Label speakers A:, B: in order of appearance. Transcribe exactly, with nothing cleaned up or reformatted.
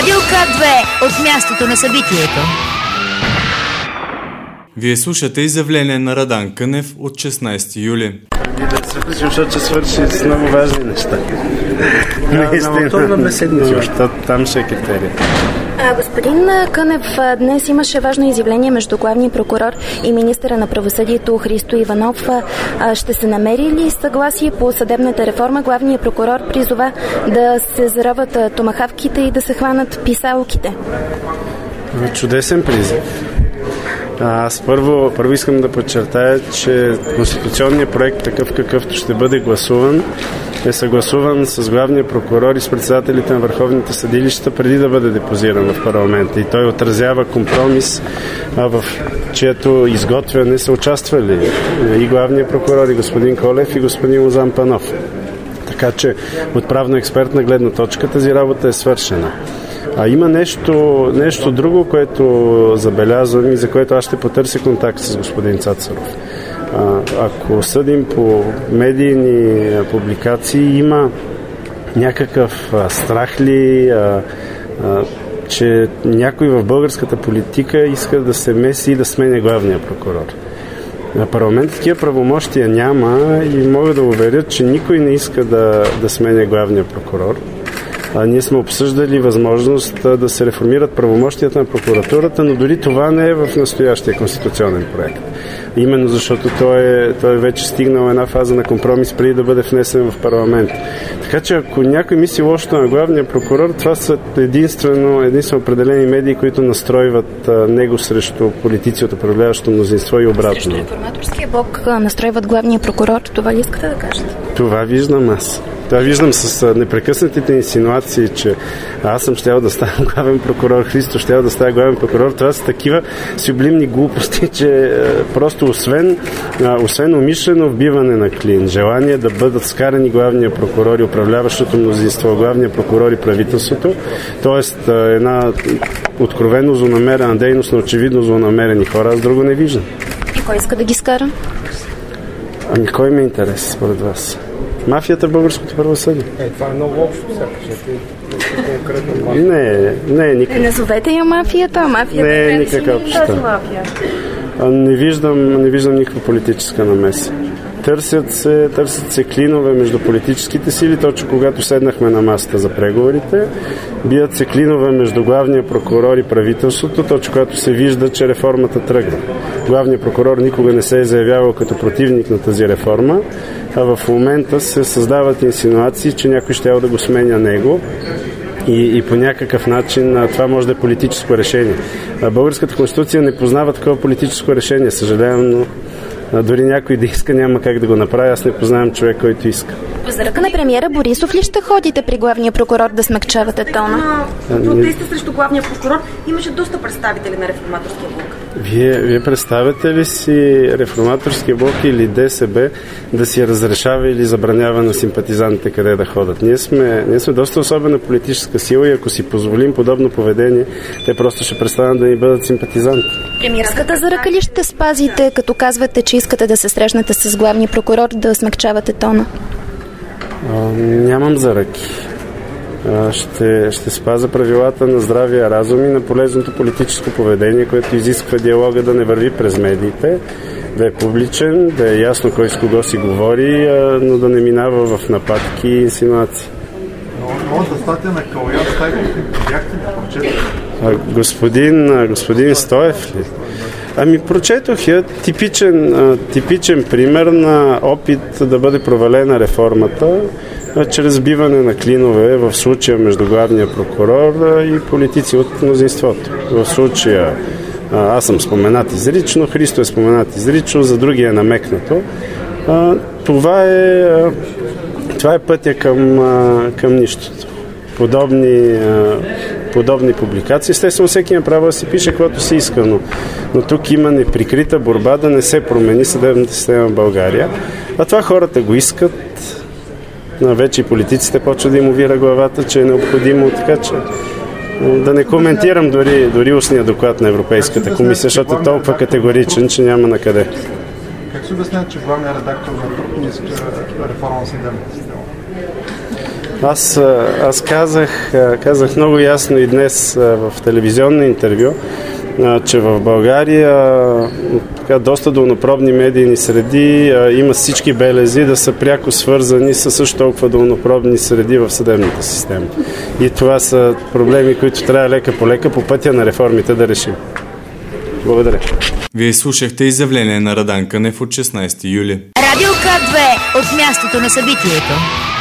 A: Радио К две от мястото на събитието.
B: Вие слушате изявление на Радан Кънев от шестнайсети юли.
C: Да се включим, защото ще свърши с много важни неща. Наистина, защото там ще е критерия.
D: А, господин Кънев, днес имаше важно изявление между главния прокурор и министъра на правосъдието Христо Иванов. А, ще се намери ли съгласие по съдебната реформа? Главният прокурор призова да се зароват томахавките и да се хванат писалките.
C: Чудесен призив. Аз първо, първо искам да подчертая, че конституционният проект, такъв какъвто ще бъде гласуван, е съгласуван с главния прокурор и с председателите на върховните съдилища преди да бъде депозиран в парламента. И той отразява компромис, в чието изготвяне са участвали и главния прокурор, и господин Колев, и господин Лозан Панов. Така че от правно-експертна гледна точка тази работа е свършена. А има нещо, нещо друго, което забелязвам и за което аз ще потърся контакт с господин Цацаров. А, ако съдим по медийни публикации, има някакъв а, страх ли, а, а, че някой в българската политика иска да се меси и да сменя главния прокурор. На парламент такива правомощия няма и мога да уверя, че никой не иска да, да сменя главния прокурор. А, ние сме обсъждали възможност да се реформират правомощията на прокуратурата, но дори това не е в настоящия конституционен проект. Именно защото той е, той е вече стигнал една фаза на компромис преди да бъде внесен в парламент. Така че ако някой мисли лошото на главния прокурор, това са единствено, единствено определени медии, които настройват а, него срещу политици от управляващото мнозинство и обратно.
D: Срещу реформаторския блок настройват главния прокурор, това ли искате да кажете?
C: Това виждам аз. Това виждам с непрекъснатите инсинуации, че аз съм щял да стана главен прокурор, Христо щял да става главен прокурор. Това са такива сюблимни глупости, че просто освен, освен умишлено вбиване на клин, желание да бъдат скарани главния прокурор и управляващото мнозинство, главния прокурор и правителството, т.е. една откровено злонамерена дейност на очевидно злонамерени хора, аз друго не виждам.
D: И кой иска да ги скара?
C: Ами кой ме интерес според вас? Мафията в българското правосъдие.
E: Е, това е много общо сега, защото е конкретно мафия.
C: Не, не е никак.
D: Назовете я мафията, мафията
C: не е никакъв обща. Не виждам, не виждам никаква политическа намеса. Търсят се, търсят се клинове между политическите сили, точно когато седнахме на масата за преговорите. Бият се клинове между главния прокурор и правителството, точно когато се вижда, че реформата тръгва. Главният прокурор никога не се е заявявал като противник на тази реформа, а в момента се създават инсинуации, че някой щял да го сменя него. И, и по някакъв начин това може да е политическо решение. Българската конституция не познава такова политическо решение, съжалявам, но дори някой да иска, няма как да го направи. Аз не познавам човек, който иска.
D: За ръка на премиера Борисов ли ще ходите при главния прокурор да смекчавате тона?
F: Протеста срещу главния прокурор имаше доста представители на реформаторския блок.
C: Вие, вие представяте ли си реформаторския блок или ДСБ да си разрешава или забранява на симпатизантите къде да ходят? Ние сме, ние сме доста особена политическа сила и ако си позволим подобно поведение, те просто ще престанат да ни бъдат симпатизанти.
D: Премиерската за ръка ли ще спазите, като казвате, че искате да се срещнете с главния прокурор, да смекчавате тона?
C: А, нямам за ръки. Ще, ще спаза правилата на здравия разум и на полезното политическо поведение, което изисква диалога да не върви през медиите, да е публичен, да е ясно кой с кого си говори, но да не минава в нападки и инсинуации.
E: Новата статия на Калоян Стайков, бяхте ли прочетали?
C: Господин, господин Стоев ли? Ами прочетох я, типичен, типичен пример на опит да бъде провалена реформата чрез биване на клинове в случая между главния прокурор и политици от мнозинството. В случая аз съм споменат изрично, Христо е споменат изрично, за другия е намекнато. Това е, това е пътя към, към нищото. Подобни, подобни публикации. Естествено, всеки има право да си пише каквото си иска, но, но тук има неприкрита борба да не се промени съдебната система в България. А това хората го искат. Вече и политиците почва да им увира главата, че е необходимо, така че да не коментирам дори, дори устния доклад на Европейската комисия, защото е толкова категоричен, че няма на къде.
E: Как се обяснява, че главният редактор на Турк не иска реформа на съдебната система?
C: Аз, аз казах, казах много ясно и днес в телевизионно интервю, че в България така, доста долнопробни медийни среди а, има всички белези да са пряко свързани с също толкова долнопробни среди в съдебната система. И това са проблеми, които трябва лека по лека по пътя на реформите да решим. Благодаря.
B: Вие слушахте изявление на Радан Кънев от шестнайсети юли.
A: Радио К две от мястото на събитието.